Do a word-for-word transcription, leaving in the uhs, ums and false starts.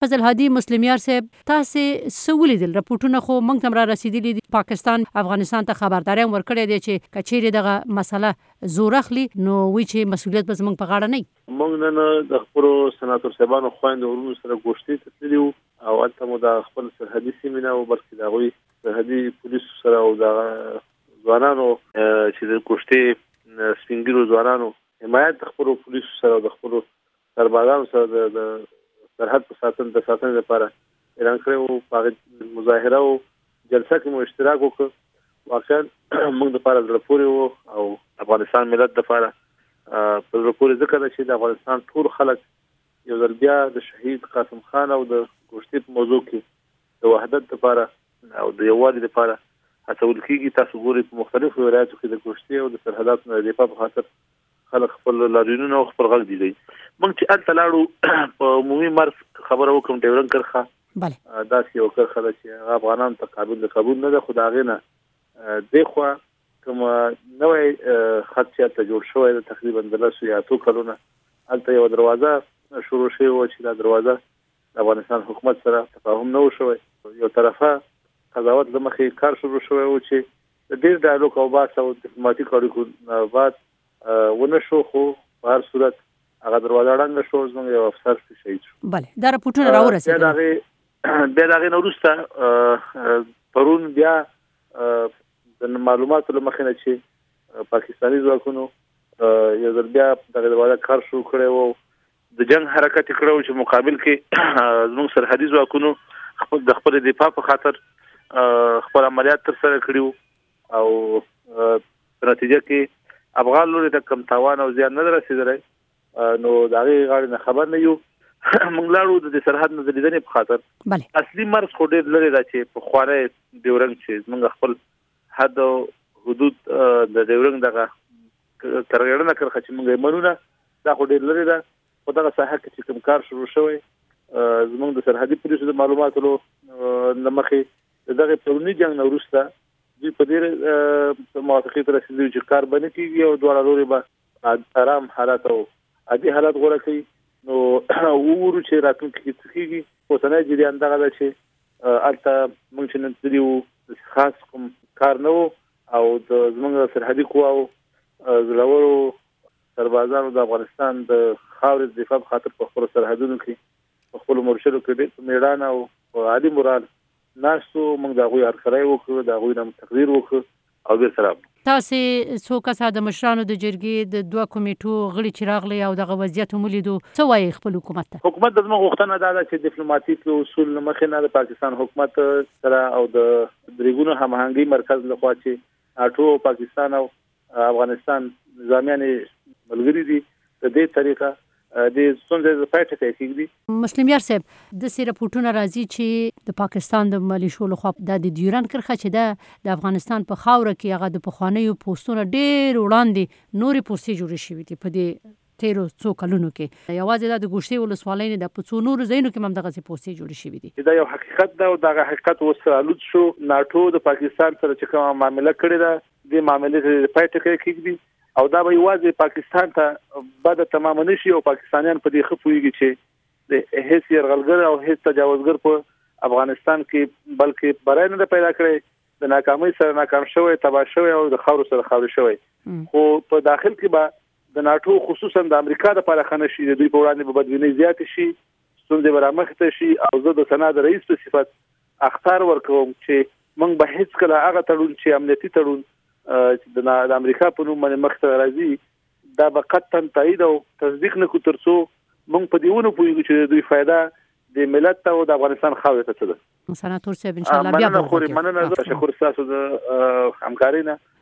فضل هادي مسلمیار صاحب تاسې څه ولیدل؟ رپورټونه خو موږ ته را رسېدلي دي، پاکستان افغانستان ته خبرداری هم ورکړی دی چې که چیرې دغه مسله زور اخلي نو وایي چې مسؤلیت به زموږ په غاړه نه وي. موږ نن د خپلو سناتور صاحبانو خویندو ورونو سره ګوښتۍ ته تللي وو او هلته مو د خپل سرحدي سیمې نه و بلکې د هغوی سرحدي پولیسو سره او د ځوانانو چې د ګوښتۍ سپین ږیرو ځوانانو حمایت د خپلو پولیسو سره او د خپلو سربازانو سره د سرحد په ساتنې د ساتنې لپاره اعلان کړی وو. په هغې مظاهره او جلسه کې مو اشتراک وکړ. واقعا موږ دپاره زړه پورې وو او افغانستان ملت دپاره په زړه پورې ځکه ده چې د افغانستان ټول خلک یو ځل بیا د شهید قاسم خان او د ګوښتۍ په موضوع کې د وحدت دپاره او د یووالي دپاره هڅول کېږي. تاسو ګورئ په مختلفو ولایاتو کې د ګوښتۍ او د سرحداتو د دفاع په خاطر خلک خپل لاریونونه او خپل غږ دیږي. موږ چې هلته لاړو په عمومي مرز خبره وکړم ډیورنډ کرښه داسې یوه کرښه ده چې هغه افغانانو ته قابل د قبول نه ده، خو د هغې نه دېخوا کومه نوی خط چې هلته جوړ شوی ده تقریبا د لسو یا اتو کلونه هلته یوه دروازه شروع شوې وه چې دا دروازه د افغانستان حکومت سره تفاهم نه و شوی. یو طرفه قضاوت له مخې کار شروع شوی و چې د ډېر ډایالوګ او بحث او ډیپلوماتیک اړیکو بعد ونه شو، خو په هر صورت هغه دروازه ړنګه شو، زموږ یو افسر پرې شهید شو. بله دا راپورټونه راورسېدل. بیا د هغې نه وروسته پرون بیا د معلوماتو له مخې نه چې پاکستاني ځواکونو یو ځل بیا دغه دروازه کار شروع کړی و، د جنګ حرکت یې کړی و چې مقابل کې زموږ سرحدي ځواکونو خپل د خپل دفاع په خاطر خپل عملیات ترسره کړي وو او په نتیجه کې افغان لوري ته کم تاوان او زیان نه رسېدلی. نو د هغې غاړې نه خبر نه یو. موږ لاړو د سرحد نه د لیدنې په خاطر. اصلي مرز خو ډېر لرې ده چې پخوانی ډیورنډ چې زموږ خپل حد او حدود د ډیورنډ دغه ترغېړنه کرښه چې موږ یې منو نه، دا خو ډېر لرې ده. خو دغه ساحه کې چې کوم کار شروع شوی زموږ د سرحدي پولیسو د معلوماتو له مخې د دغې پروني جنګ نه وروسته دوی په ډېر موافقې ته رسېدلي چې کار به نه کېږي او دواړه لورې به ارام حالت او عادي حالت غوره کوي. نو وګورو چې راتلونکي کې څه کېږي. اوسنی جریان دغه ده چې هلته موږ چې نن تللي وو خاص کوم کار نه و او د زموږ سرحدي قواو زړورو سربازانو د افغانستان د خاورې د دفاع په خاطر په خپلو سرحدونو کې په خپلو مرشدو کې ډېر په مېړانه او په عادي مورال ناستو. موږ د هغوی هرکلی وکړو، د هغوی نه تقدیر وکړو او بېرته راغلو. تاسې څو کسه د مشرانو د جرګې د دوه کمیټو غړي چې راغلي او دغه وضعیت هم ولیدو، څه وایي خپل حکومت ته؟ حکومت د زموږ غوښتنه دا ده چې ډیپلوماتیک اصول له مخې نه د پاکستان حکومت سره او د درېګونو هماهنګۍ مرکز لخوا چې ناټو پاکستان او افغانستان نظامیان ملګري دي، د دې طریقه د ستونزې د پای ټکی کېږدي. مسلمیار صاحب داسې راپورټونه راځي چې د پاکستان د ملیشو لخوا دا د ډیورنډ کرښه چې ده د افغانستان په خاوره کې هغه د پخوانیو پوستونو ډېر وړاندې نورې پوستې جوړې شوي دي په دې تیرو څو کلونو کې. یوازې دا د ګوښتۍ ولسوالۍ نه ده، په څو نورو ځایونو کې هم دغسې پوستې جوړې شوي دي. دا یو حقیقت ده او دغه حقیقت اوس رالود شو. ناټو د پاکستان سره چې کومه معامله کړې ده دې معاملې ته د پای ټکی کېږدي او دا به یوازې پاکستان ته بده تمامه نه شي او پاکستانیان په دې ښه پوهېږي چې د هېڅ یرغلګر او هېڅ تجاوزګر په افغانستان کې بلکې بری نه ده پیدا کړی، د ناکامۍ سره ناکام شوی، تباه شوی او د خاورو سره خاورې شوی. خو په داخل کې به د ناټو خصوصا د امریکا دپاره ښه نه شي، د دوی په وړاندې به بدبینۍ زیاتې شي، ستونزې به رامخې ته شي. او زه د سنا د رئیس په صفت اخطار ورکوم چې موږ به هېڅکله هغه تړون چې امنیتي تړون چې د امریکا په نوم باندې مخ ته راځي دا به قطعا تایید او تصدیق نه کړو تر څو موږ په دې ونه پوهېږو چې د دوی فایده د ملت ته او د افغانستان خاورې ته څه ده. سناتور صاحب انشاءالله بیا به مننه. زه تشکر ستاسو د همکارۍ نه.